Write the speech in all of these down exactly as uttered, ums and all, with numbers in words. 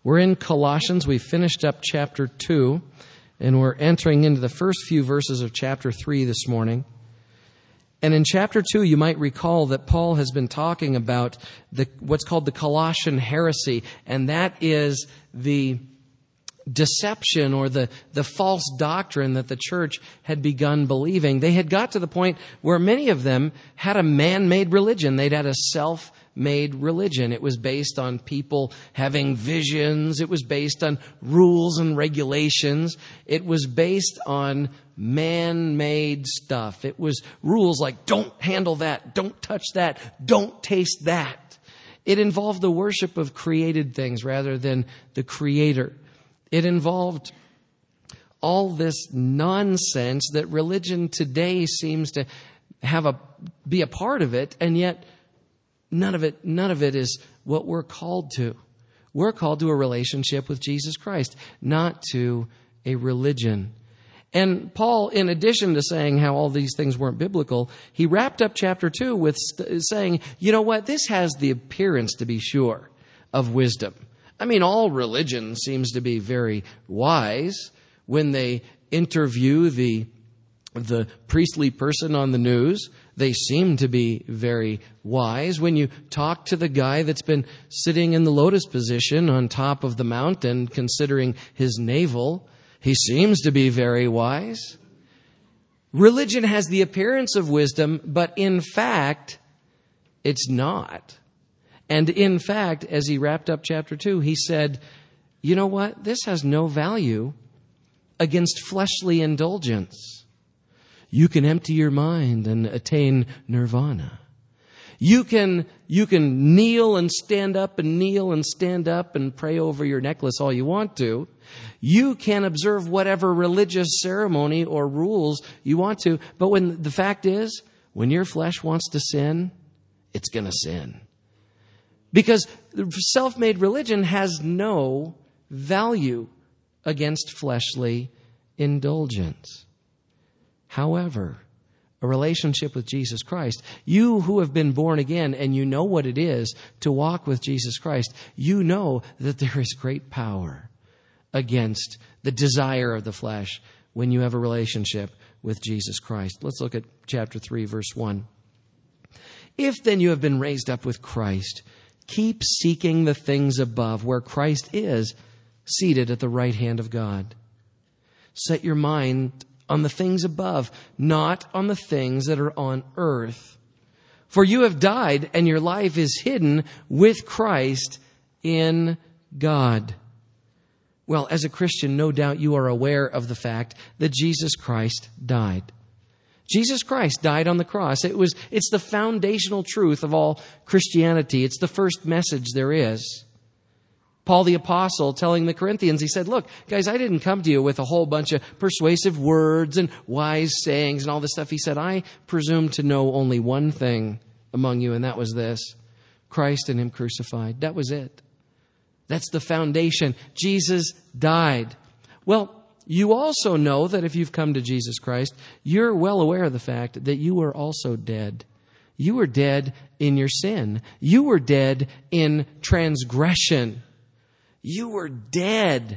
We're in Colossians. We finished up chapter two, and we're entering into the first few verses of chapter three this morning. And in chapter two, you might recall that Paul has been talking about the what's called the Colossian heresy, and that is the deception or the, the false doctrine that the church had begun believing. They had got to the point where many of them had a man-made religion. They'd had a self-made religion. It was based on people having visions. It was based on rules and regulations. It was based on man-made stuff. It was rules like, don't handle that, don't touch that, don't taste that. It involved the worship of created things rather than the Creator. It involved all this nonsense that religion today seems to have a be a part of it, and yet none of it none of it is what we're called to. We're called to a relationship with Jesus Christ, not to a religion. And Paul, in addition to saying how all these things weren't biblical, he wrapped up chapter two with st- saying, you know what, this has the appearance, to be sure, of wisdom. I mean, all religion seems to be very wise. When they interview the the priestly person on the news, they seem to be very wise. When you talk to the guy that's been sitting in the lotus position on top of the mountain considering his navel, he seems to be very wise. Religion has the appearance of wisdom, but in fact, it's not. And in fact, as he wrapped up chapter two, he said, you know what? This has no value against fleshly indulgence. You can empty your mind and attain nirvana. You can, you can kneel and stand up and kneel and stand up and pray over your necklace all you want to. You can observe whatever religious ceremony or rules you want to. But when the fact is, when your flesh wants to sin, it's going to sin. Because self-made religion has no value against fleshly indulgence. However, a relationship with Jesus Christ, you who have been born again and you know what it is to walk with Jesus Christ, you know that there is great power against the desire of the flesh when you have a relationship with Jesus Christ. Let's look at chapter three, verse one. If then you have been raised up with Christ, keep seeking the things above, where Christ is seated at the right hand of God. Set your mind on the things above, not on the things that are on earth. For you have died, and your life is hidden with Christ in God. Well, as a Christian, no doubt you are aware of the fact that Jesus Christ died. Jesus Christ died on the cross. It was, it's the foundational truth of all Christianity. It's the first message there is. Paul the Apostle telling the Corinthians, he said, look, guys, I didn't come to you with a whole bunch of persuasive words and wise sayings and all this stuff. He said, I presume to know only one thing among you, and that was this: Christ and Him crucified. That was it. That's the foundation. Jesus died. Well, you also know that if you've come to Jesus Christ, you're well aware of the fact that you were also dead. You were dead in your sin. You were dead in transgression. You were dead.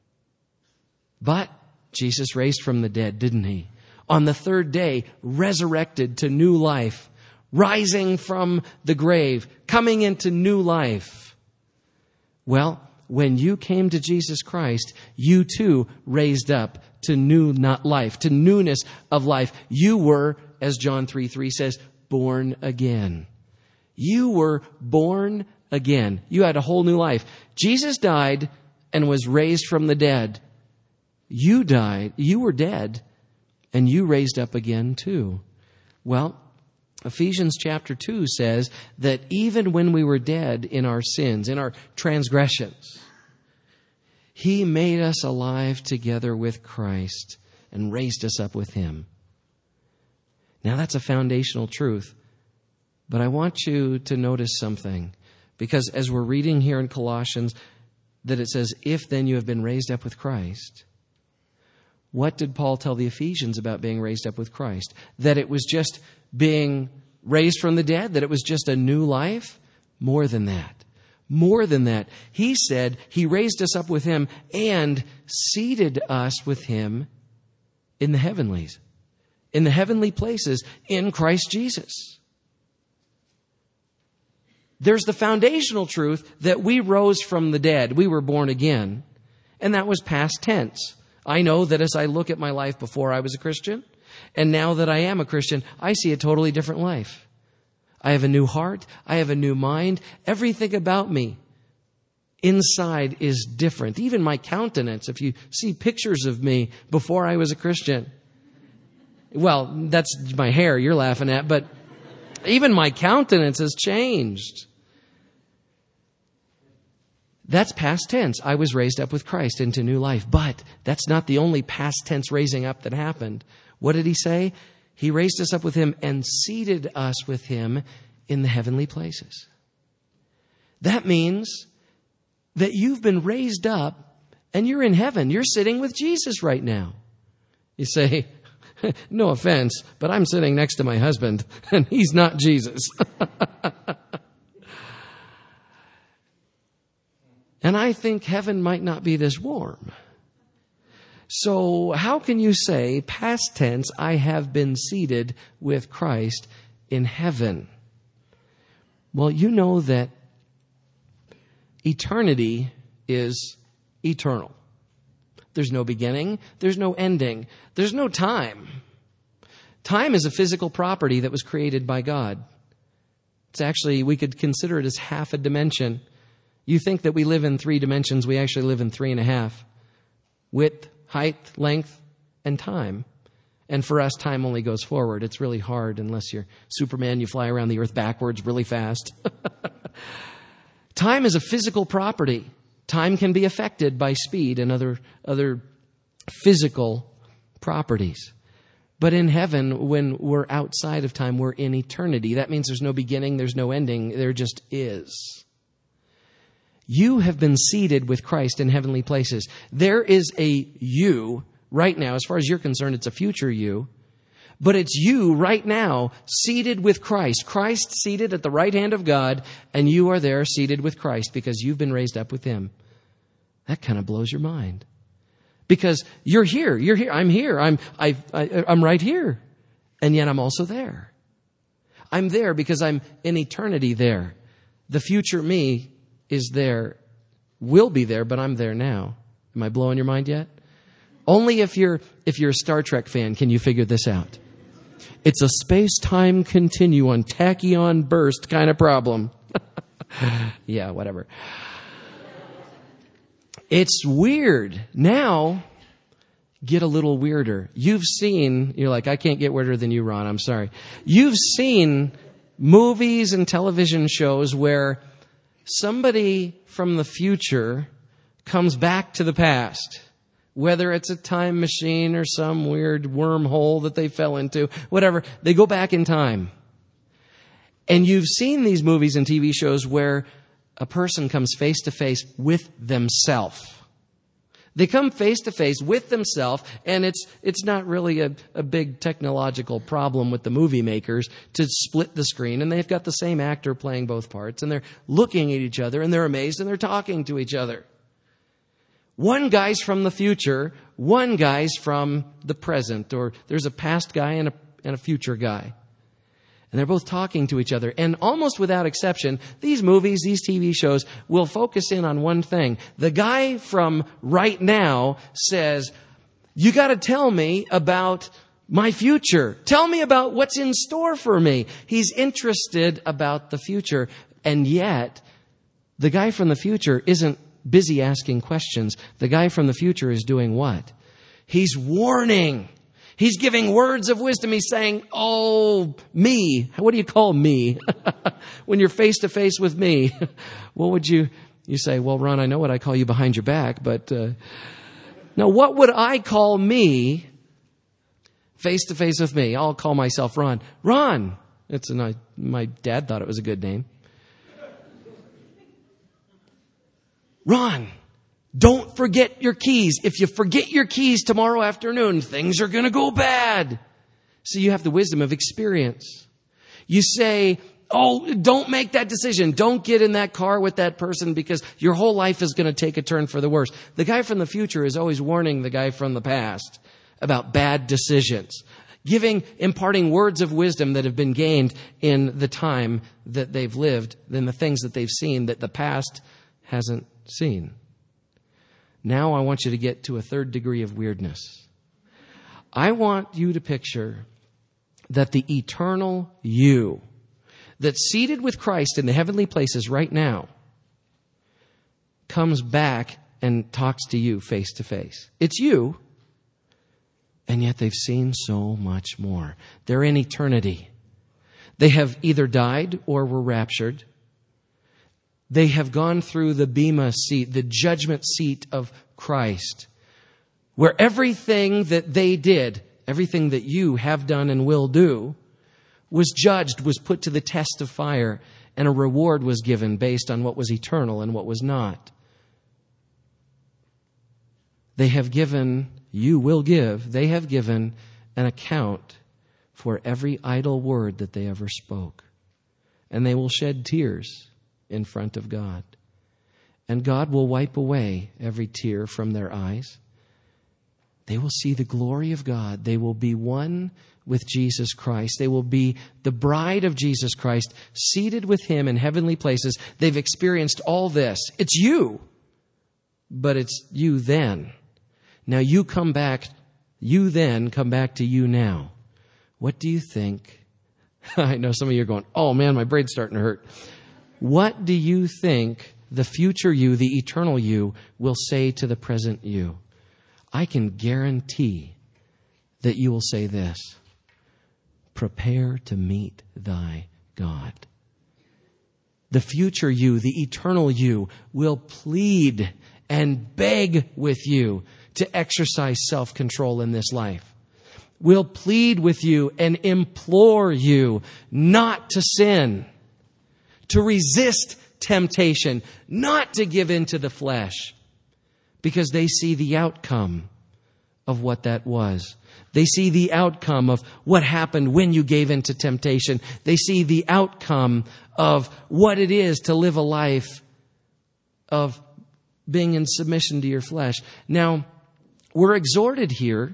But Jesus raised from the dead, didn't He? On the third day, resurrected to new life, rising from the grave, coming into new life. Well, when you came to Jesus Christ, you too raised up to new not life, to newness of life. You were, as John three three says, born again. You were born again. You had a whole new life. Jesus died and was raised from the dead. You died, you were dead, and you raised up again too. Well, Ephesians chapter two says that even when we were dead in our sins, in our transgressions, He made us alive together with Christ and raised us up with Him. Now that's a foundational truth, but I want you to notice something, because as we're reading here in Colossians that it says, if then you have been raised up with Christ, what did Paul tell the Ephesians about being raised up with Christ? That it was just being raised from the dead? That it was just a new life? More than that. More than that, he said he raised us up with him and seated us with him in the heavenlies, in the heavenly places in Christ Jesus. There's the foundational truth that we rose from the dead. We were born again. And that was past tense. I know that as I look at my life before I was a Christian, and now that I am a Christian, I see a totally different life. I have a new heart. I have a new mind. Everything about me inside is different. Even my countenance, if you see pictures of me before I was a Christian, well, that's my hair you're laughing at, but even my countenance has changed. That's past tense. I was raised up with Christ into new life. But that's not the only past tense raising up that happened. What did he say? He raised us up with him and seated us with him in the heavenly places. That means that you've been raised up and you're in heaven. You're sitting with Jesus right now. You say, no offense, but I'm sitting next to my husband and he's not Jesus. And I think heaven might not be this warm. So how can you say, past tense, I have been seated with Christ in heaven? Well, you know that eternity is eternal. There's no beginning. There's no ending. There's no time. Time is a physical property that was created by God. It's actually, we could consider it as half a dimension. You think that we live in three dimensions. We actually live in three and a half. Width, height, length, and time. And for us, time only goes forward. It's really hard unless you're Superman. You fly around the earth backwards really fast. Time is a physical property. Time can be affected by speed and other, other physical properties. But in heaven, when we're outside of time, we're in eternity. That means there's no beginning, there's no ending. There just is. You have been seated with Christ in heavenly places. There is a you right now. As far as you're concerned, it's a future you. But it's you right now seated with Christ. Christ seated at the right hand of God, and you are there seated with Christ because you've been raised up with him. That kind of blows your mind. Because you're here. You're here. I'm here. I'm, I, I, I'm right here. And yet I'm also there. I'm there because I'm in eternity there. The future me is there, will be there, but I'm there now. Am I blowing your mind yet? Only if you're if you're a Star Trek fan can you figure this out. It's a space-time continuum, tachyon burst kind of problem. Yeah, whatever. It's weird. Now, get a little weirder. You've seen, you're like, I can't get weirder than you, Ron. I'm sorry. You've seen movies and television shows where somebody from the future comes back to the past, whether it's a time machine or some weird wormhole that they fell into, whatever. They go back in time. And you've seen these movies and T V shows where a person comes face to face with themselves. They come face to face with themselves, and it's it's not really a, a big technological problem with the movie makers to split the screen, and they've got the same actor playing both parts, and they're looking at each other, and they're amazed, and they're talking to each other. One guy's from the future, one guy's from the present, or there's a past guy and a, and a future guy. And they're both talking to each other. And almost without exception, these movies, these T V shows will focus in on one thing. The guy from right now says, you got to tell me about my future. Tell me about what's in store for me. He's interested about the future. And yet, the guy from the future isn't busy asking questions. The guy from the future is doing what? He's warning. He's giving words of wisdom. He's saying, oh, me. What do you call me? When you're face to face with me, what would you, you say, well, Ron, I know what I call you behind your back, but, uh, now what would I call me face to face with me? I'll call myself Ron. Ron. It's a, my dad thought it was a good name. Ron. Don't forget your keys. If you forget your keys tomorrow afternoon, things are going to go bad. So you have the wisdom of experience. You say, Oh, don't make that decision. Don't get in that car with that person because your whole life is going to take a turn for the worse. The guy from the future is always warning the guy from the past about bad decisions, giving, imparting words of wisdom that have been gained in the time that they've lived, in the things that they've seen that the past hasn't seen. Now I want you to get to a third degree of weirdness. I want you to picture that the eternal you that's seated with Christ in the heavenly places right now comes back and talks to you face to face. It's you, and yet they've seen so much more. They're in eternity. They have either died or were raptured. They have gone through the bema seat, the judgment seat of Christ, where everything that they did, everything that you have done and will do, was judged, was put to the test of fire, and a reward was given based on what was eternal and what was not. They have given, you will give, they have given an account for every idle word that they ever spoke. And they will shed tears in front of God. And God will wipe away every tear from their eyes. They will see the glory of God. They will be one with Jesus Christ. They will be the bride of Jesus Christ, seated with Him in heavenly places. They've experienced all this. It's you, but it's you then. Now you come back, you then come back to you now. What do you think? I know some of you are going, oh man, my brain's starting to hurt. What do you think the future you, the eternal you, will say to the present you? I can guarantee that you will say this: prepare to meet thy God. The future you, the eternal you, will plead and beg with you to exercise self-control in this life. Will plead with you and implore you not to sin, to resist temptation, not to give in to the flesh, because they see the outcome of what that was. They see the outcome of what happened when you gave in to temptation. They see the outcome of what it is to live a life of being in submission to your flesh. Now, we're exhorted here,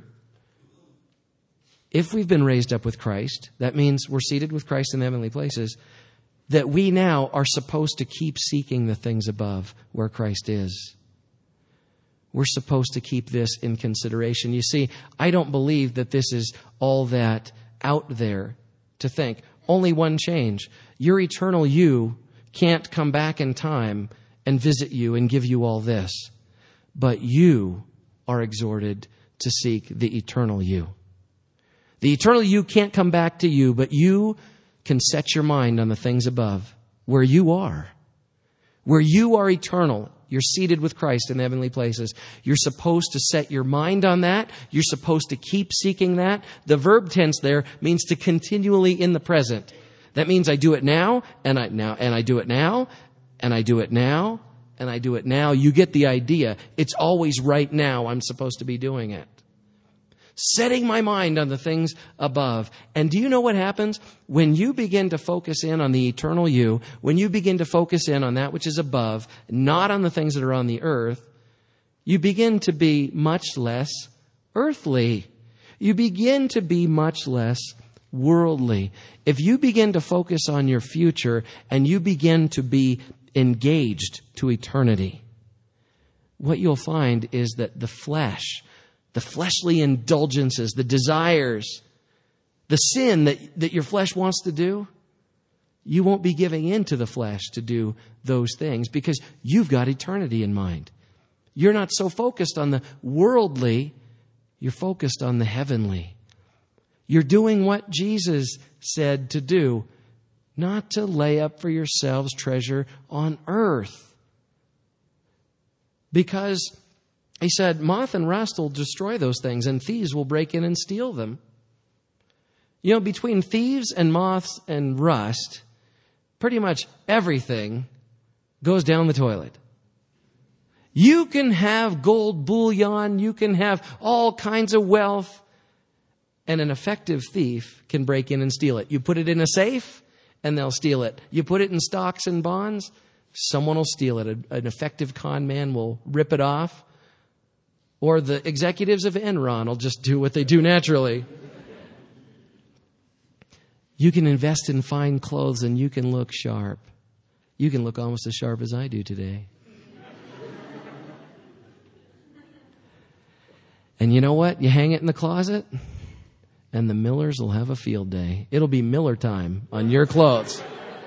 if we've been raised up with Christ, that means we're seated with Christ in heavenly places, that we now are supposed to keep seeking the things above where Christ is. We're supposed to keep this in consideration. You see, I don't believe that this is all that out there to think. Only one change. Your eternal you can't come back in time and visit you and give you all this. But you are exhorted to seek the eternal you. The eternal you can't come back to you, but you can set your mind on the things above, where you are. Where you are eternal. You're seated with Christ in heavenly places. You're supposed to set your mind on that. You're supposed to keep seeking that. The verb tense there means to continually in the present. That means I do it now, and I now, and I do it now, and I do it now, and I do it now. You get the idea. It's always right now I'm supposed to be doing it. Setting my mind on the things above. And do you know what happens? When you begin to focus in on the eternal you, when you begin to focus in on that which is above, not on the things that are on the earth, you begin to be much less earthly. You begin to be much less worldly. If you begin to focus on your future and you begin to be engaged to eternity, what you'll find is that the flesh, the fleshly indulgences, the desires, the sin that, that your flesh wants to do, you won't be giving in to the flesh to do those things because you've got eternity in mind. You're not so focused on the worldly, you're focused on the heavenly. You're doing what Jesus said to do, not to lay up for yourselves treasure on earth. Because He said, moth and rust will destroy those things, and thieves will break in and steal them. You know, between thieves and moths and rust, pretty much everything goes down the toilet. You can have gold bullion, you can have all kinds of wealth, and an effective thief can break in and steal it. You put it in a safe, and they'll steal it. You put it in stocks and bonds, someone will steal it. An effective con man will rip it off. Or the executives of Enron will just do what they do naturally. You can invest in fine clothes and you can look sharp. You can look almost as sharp as I do today. And you know what? You hang it in the closet, and the Millers will have a field day. It'll be Miller time on your clothes.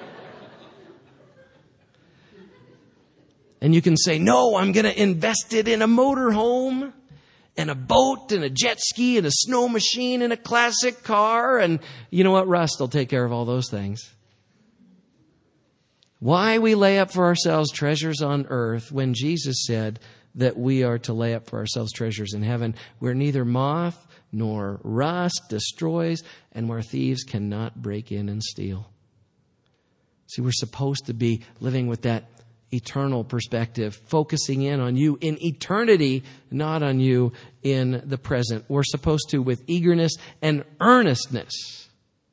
And you can say, no, I'm going to invest it in a motorhome and a boat and a jet ski and a snow machine and a classic car. And you know what? Rust will take care of all those things. Why we lay up for ourselves treasures on earth when Jesus said that we are to lay up for ourselves treasures in heaven, where neither moth nor rust destroys and where thieves cannot break in and steal. See, we're supposed to be living with that eternal perspective, focusing in on you in eternity, not on you in the present. We're supposed to, with eagerness and earnestness,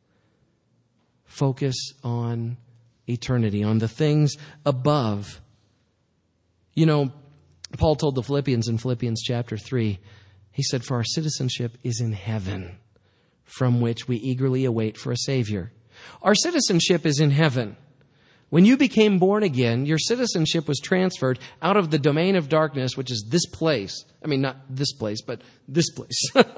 focus on eternity, on the things above. You know, Paul told the Philippians in Philippians chapter three, he said, for our citizenship is in heaven, from which we eagerly await for a Savior. Our citizenship is in heaven. When you became born again, your citizenship was transferred out of the domain of darkness, which is this place. I mean, not this place, but this place.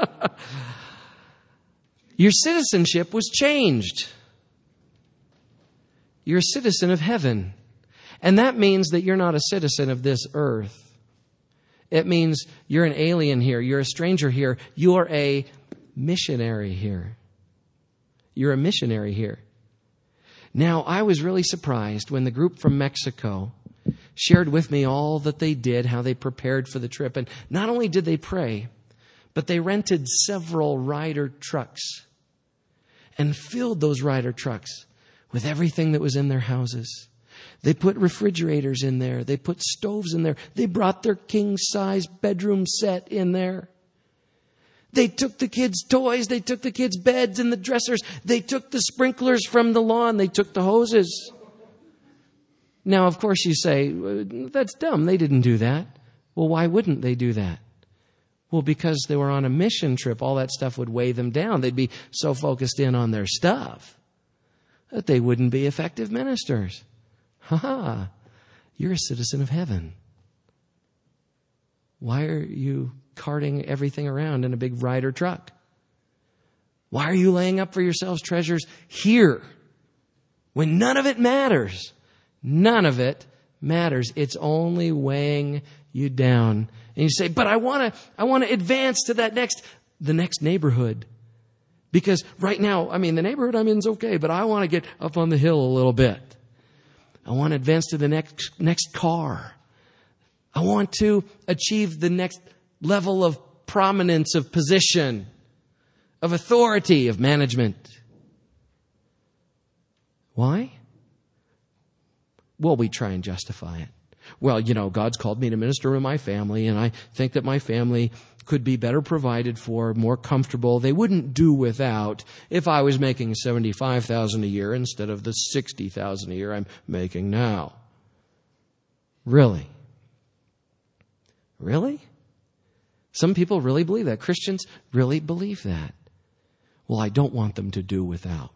Your citizenship was changed. You're a citizen of heaven. And that means that you're not a citizen of this earth. It means you're an alien here. You're a stranger here. You're a missionary here. You're a missionary here. Now, I was really surprised when the group from Mexico shared with me all that they did, how they prepared for the trip. And not only did they pray, but they rented several Ryder trucks and filled those Ryder trucks with everything that was in their houses. They put refrigerators in there. They put stoves in there. They brought their king-size bedroom set in there. They took the kids' toys. They took the kids' beds and the dressers. They took the sprinklers from the lawn. They took the hoses. Now, of course, you say, that's dumb. They didn't do that. Well, why wouldn't they do that? Well, because they were on a mission trip. All that stuff would weigh them down. They'd be so focused in on their stuff that they wouldn't be effective ministers. Ha ha. You're a citizen of heaven. Why are you carting everything around in a big Ryder truck? Why are you laying up for yourselves treasures here when none of it matters? None of it matters. It's only weighing you down. And you say, but I want to I want to advance to that next the next neighborhood. Because right now, I mean, the neighborhood I'm in is okay, but I want to get up on the hill a little bit. I want to advance to the next next car. I want to achieve the next level of prominence, of position, of authority, of management. Why? Well, we try and justify it. Well, you know, God's called me to minister to my family, and I think that my family could be better provided for, more comfortable. They wouldn't do without if I was making seventy-five thousand dollars a year instead of the sixty thousand dollars a year I'm making now. Really? Really? Some people really believe that. Christians really believe that. Well, I don't want them to do without.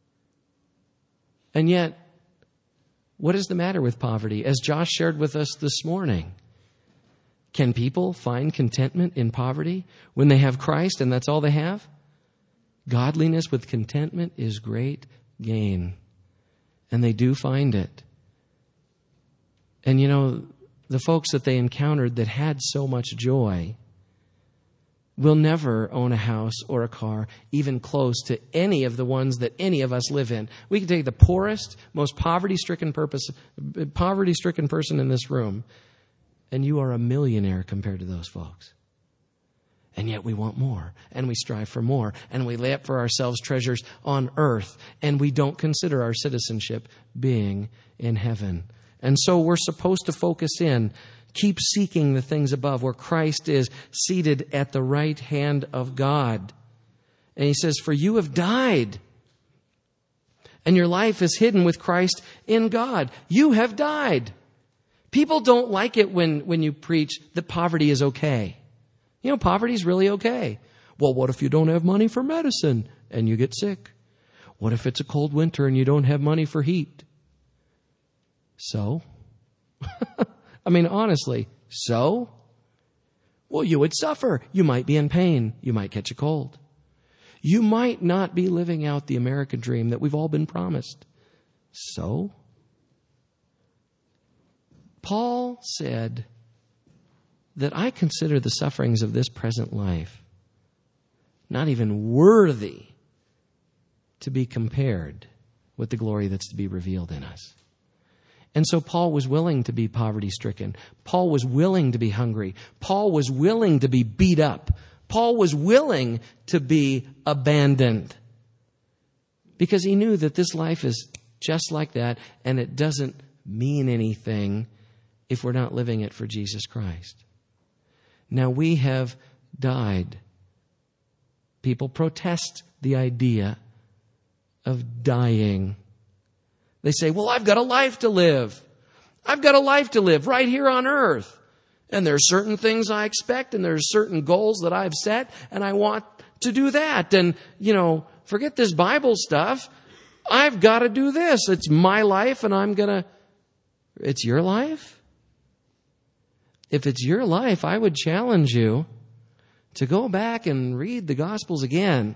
And yet, what is the matter with poverty? As Josh shared with us this morning, can people find contentment in poverty when they have Christ and that's all they have? Godliness with contentment is great gain. And they do find it. And you know, the folks that they encountered that had so much joy will never own a house or a car even close to any of the ones that any of us live in. We can take the poorest, most poverty-stricken purpose, poverty-stricken person in this room, and you are a millionaire compared to those folks. And yet we want more, and we strive for more, and we lay up for ourselves treasures on earth, and we don't consider our citizenship being in heaven. And so we're supposed to focus in, keep seeking the things above where Christ is seated at the right hand of God. And he says, for you have died. and your life is hidden with Christ in God. You have died. People don't like it when, when you preach that poverty is okay. You know, poverty is really okay. Well, what if you don't have money for medicine and you get sick? What if it's a cold winter and you don't have money for heat? So? I mean, honestly, so? Well, you would suffer. You might be in pain. You might catch a cold. You might not be living out the American dream that we've all been promised. So? Paul said that I consider the sufferings of this present life not even worthy to be compared with the glory that's to be revealed in us. And so Paul was willing to be poverty-stricken. Paul was willing to be hungry. Paul was willing to be beat up. Paul was willing to be abandoned because he knew that this life is just like that, and it doesn't mean anything if we're not living it for Jesus Christ. Now, we have died. People protest the idea of dying. They say, well, I've got a life to live. I've got a life to live right here on earth. And there's certain things I expect, and there's certain goals that I've set, and I want to do that. And, you know, forget this Bible stuff. I've got to do this. It's my life, and I'm going to... It's your life? If it's your life, I would challenge you to go back and read the Gospels again.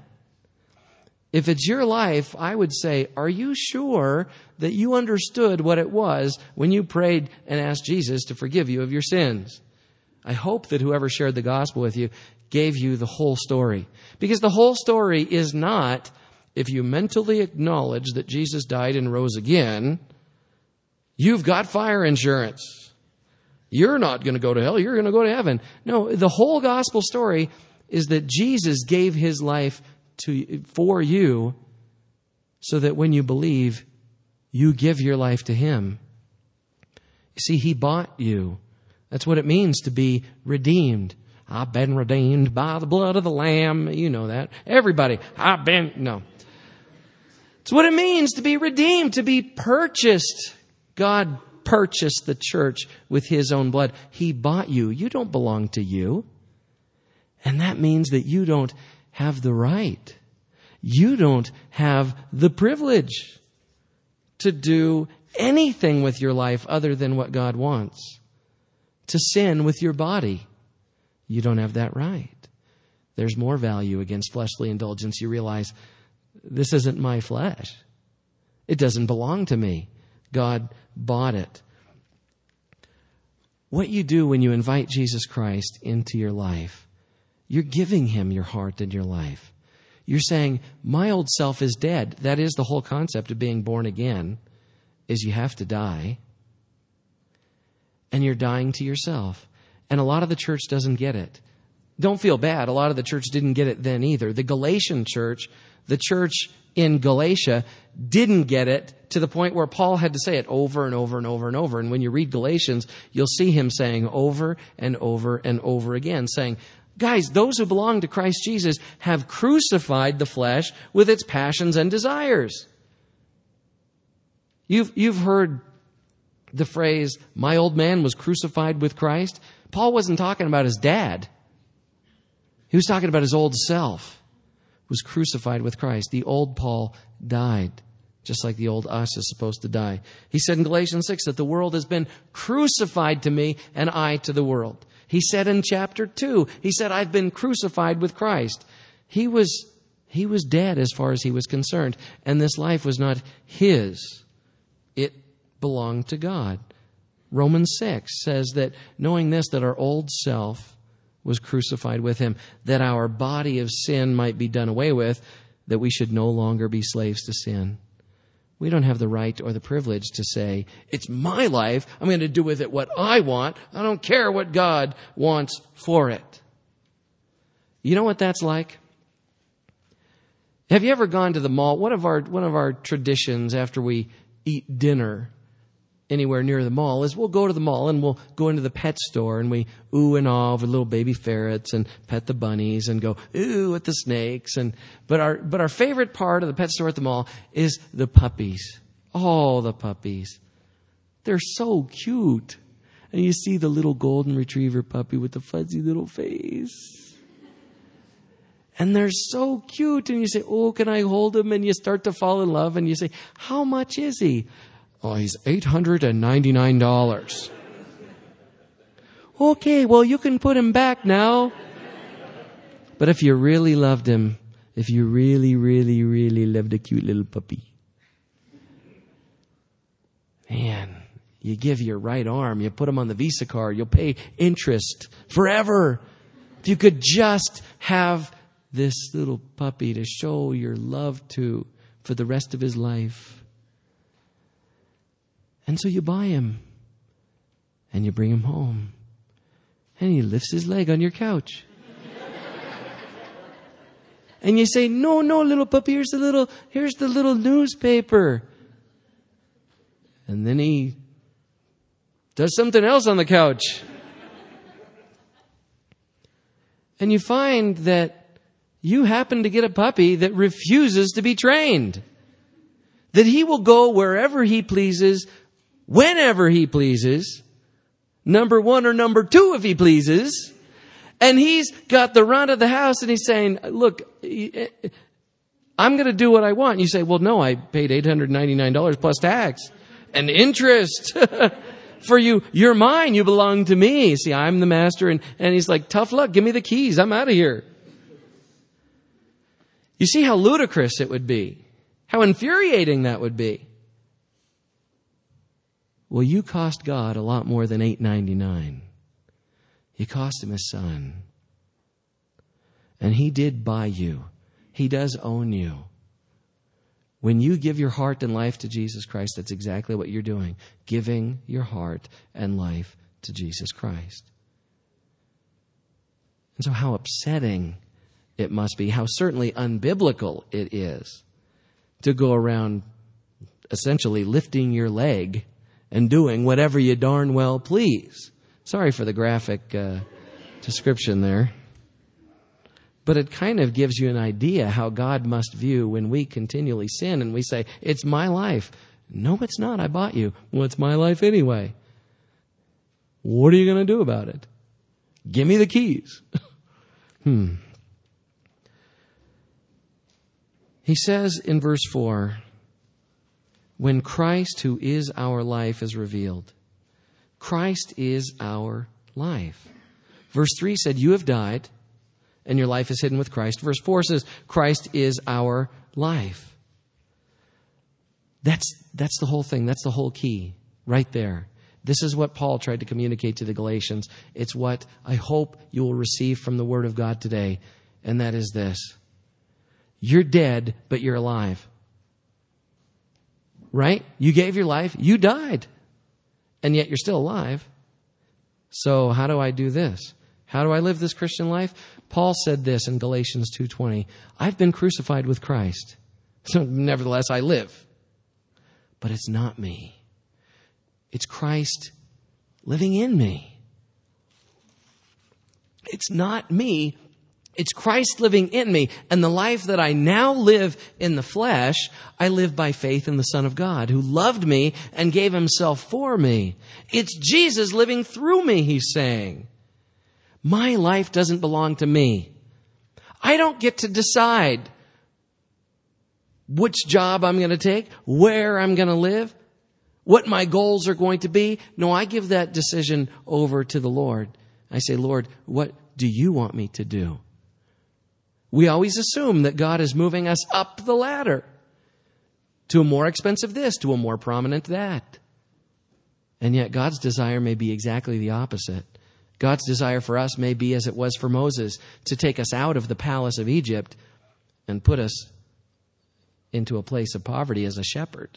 If it's your life, I would say, are you sure that you understood what it was when you prayed and asked Jesus to forgive you of your sins? I hope that whoever shared the gospel with you gave you the whole story. Because the whole story is not, if you mentally acknowledge that Jesus died and rose again, you've got fire insurance. You're not going to go to hell. You're going to go to heaven. No, the whole gospel story is that Jesus gave his life to for you so that when you believe, you give your life to him. You see, he bought you. That's what it means to be redeemed. I've been redeemed by the blood of the Lamb. You know that. Everybody, I've been, no. It's what it means to be redeemed, to be purchased. God purchased the church with his own blood. He bought you. You don't belong to you. And that means that you don't have the right. You don't have the privilege to do anything with your life other than what God wants. To sin with your body. You don't have that right. There's more value against fleshly indulgence. You realize this isn't my flesh. It doesn't belong to me. God bought it. What you do when you invite Jesus Christ into your life, you're giving him your heart and your life. You're saying, my old self is dead. That is the whole concept of being born again, is you have to die. And you're dying to yourself. And a lot of the church doesn't get it. Don't feel bad. A lot of the church didn't get it then either. The Galatian church, the church in Galatia, didn't get it to the point where Paul had to say it over and over and over and over. And when you read Galatians, you'll see him saying over and over and over again, saying, guys, those who belong to Christ Jesus have crucified the flesh with its passions and desires. You've, you've heard the phrase, my old man was crucified with Christ. Paul wasn't talking about his dad. He was talking about his old self was crucified with Christ. The old Paul died, just like the old us is supposed to die. He said in Galatians six that the world has been crucified to me and I to the world. He said in chapter two, he said, I've been crucified with Christ. He was, he was dead as far as he was concerned. And this life was not his. It belonged to God. Romans six says that knowing this, that our old self was crucified with him, that our body of sin might be done away with, that we should no longer be slaves to sin. We don't have the right or the privilege to say, it's my life, I'm going to do with it what I want. I don't care what God wants for it. You know what that's like? Have you ever gone to the mall? One of our, one of our traditions after we eat dinner anywhere near the mall is we'll go to the mall and we'll go into the pet store and we ooh and ah over little baby ferrets and pet the bunnies and go ooh at the snakes. And but our but our favorite part of the pet store at the mall is the puppies. Oh, the puppies. They're so cute. And you see the little golden retriever puppy with the fuzzy little face. And they're so cute. And you say, oh, can I hold him? And you start to fall in love. And you say, how much is he? Oh, he's eight hundred ninety-nine dollars. Okay, well, you can put him back now. But if you really loved him, if you really, really, really loved a cute little puppy, man, you give your right arm, you put him on the Visa card, you'll pay interest forever. If you could just have this little puppy to show your love to for the rest of his life. And so you buy him and you bring him home and he lifts his leg on your couch. And you say, no, no, little puppy, here's the little, here's the little newspaper. And then he does something else on the couch. And you find that you happen to get a puppy that refuses to be trained. That he will go wherever he pleases, whenever he pleases, number one or number two if he pleases. And he's got the run of the house and he's saying, look, I'm going to do what I want. And you say, well, no, I paid eight hundred ninety-nine dollars plus tax and interest. For you, you're mine, you belong to me. See, I'm the master. And, and he's like, tough luck, give me the keys, I'm out of here. You see how ludicrous it would be, how infuriating that would be. Well, you cost God a lot more than eight ninety-nine. You cost him his son. And he did buy you. He does own you. When you give your heart and life to Jesus Christ, that's exactly what you're doing. Giving your heart and life to Jesus Christ. And so how upsetting it must be, how certainly unbiblical it is to go around essentially lifting your leg and doing whatever you darn well please. Sorry for the graphic uh, description there. But it kind of gives you an idea how God must view when we continually sin and we say, it's my life. No, it's not. I bought you. Well, it's my life anyway. What are you going to do about it? Give me the keys. hmm. He says in verse four, when Christ, who is our life, is revealed. Christ is our life. Verse three said, you have died, and your life is hidden with Christ. Verse four says, Christ is our life. That's, that's the whole thing. That's the whole key right there. This is what Paul tried to communicate to the Galatians. It's what I hope you will receive from the Word of God today. And that is this. You're dead, but you're alive. Right? You gave your life. You died. And yet you're still alive. So how do I do this? How do I live this Christian life? Paul said this in Galatians two twenty. I've been crucified with Christ. So nevertheless, I live. But it's not me. It's Christ living in me. It's not me. It's Christ living in me. And the life that I now live in the flesh, I live by faith in the Son of God, who loved me and gave himself for me. It's Jesus living through me, he's saying. My life doesn't belong to me. I don't get to decide which job I'm going to take, where I'm going to live, what my goals are going to be. No, I give that decision over to the Lord. I say, Lord, what do you want me to do? We always assume that God is moving us up the ladder to a more expensive this, to a more prominent that. And yet God's desire may be exactly the opposite. God's desire for us may be as it was for Moses, to take us out of the palace of Egypt and put us into a place of poverty as a shepherd.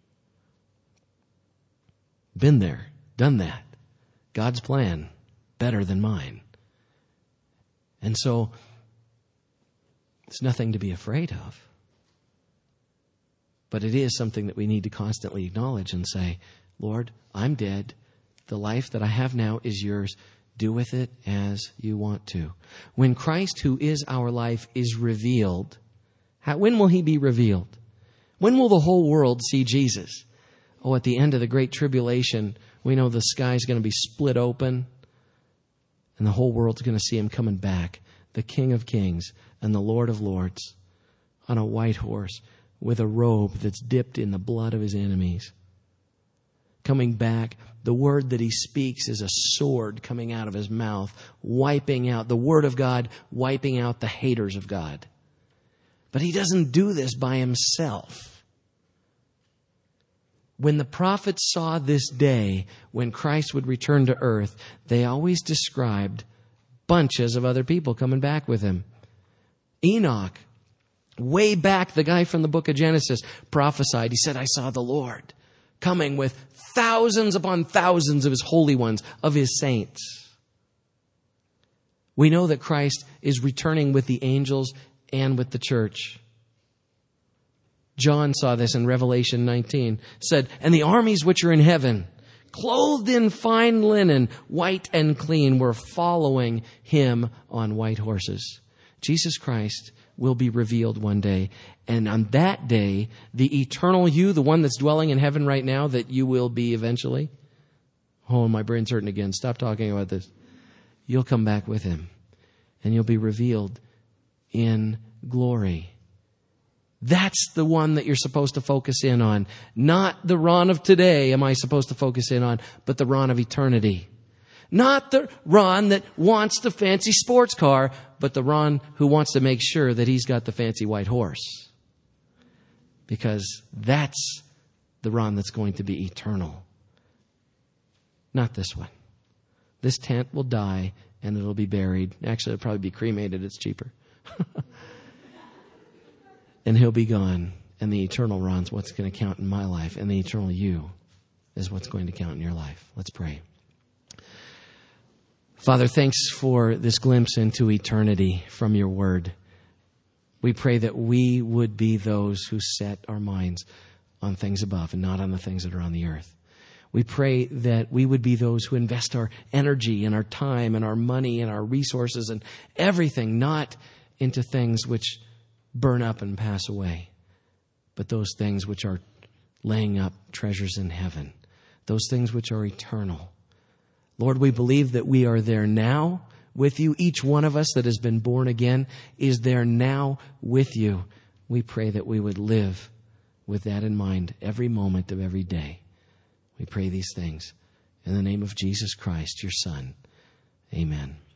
Been there, done that. God's plan, better than mine. And so, it's nothing to be afraid of. But it is something that we need to constantly acknowledge and say, Lord, I'm dead. The life that I have now is yours. Do with it as you want to. When Christ, who is our life, is revealed, how, when will he be revealed? When will the whole world see Jesus? Oh, at the end of the Great Tribulation, we know the sky's going to be split open and the whole world's going to see him coming back, the King of Kings and the Lord of Lords, on a white horse with a robe that's dipped in the blood of his enemies. Coming back, the word that he speaks is a sword coming out of his mouth, wiping out, the word of God, wiping out the haters of God. But he doesn't do this by himself. When the prophets saw this day, when Christ would return to earth, they always described bunches of other people coming back with him. Enoch, way back, the guy from the book of Genesis, prophesied. He said, I saw the Lord coming with thousands upon thousands of his holy ones, of his saints. We know that Christ is returning with the angels and with the church. John saw this in Revelation nineteen, said, and the armies which are in heaven, clothed in fine linen, white and clean, were following him on white horses. Jesus Christ will be revealed one day. And on that day, the eternal you, the one that's dwelling in heaven right now, that you will be eventually. Oh, my brain's hurting again. Stop talking about this. You'll come back with him. And you'll be revealed in glory. That's the one that you're supposed to focus in on. Not the Ron of today am I supposed to focus in on, but the Ron of eternity. Not the Ron that wants the fancy sports car, but the Ron who wants to make sure that he's got the fancy white horse. Because that's the Ron that's going to be eternal. Not this one. This tent will die and it'll be buried. Actually, it'll probably be cremated. It's cheaper. And he'll be gone. And the eternal Ron's what's going to count in my life. And the eternal you is what's going to count in your life. Let's pray. Father, thanks for this glimpse into eternity from your word. We pray that we would be those who set our minds on things above and not on the things that are on the earth. We pray that we would be those who invest our energy and our time and our money and our resources and everything, not into things which burn up and pass away, but those things which are laying up treasures in heaven, those things which are eternal. Lord, we believe that we are there now with you. Each one of us that has been born again is there now with you. We pray that we would live with that in mind every moment of every day. We pray these things in the name of Jesus Christ, your Son. Amen.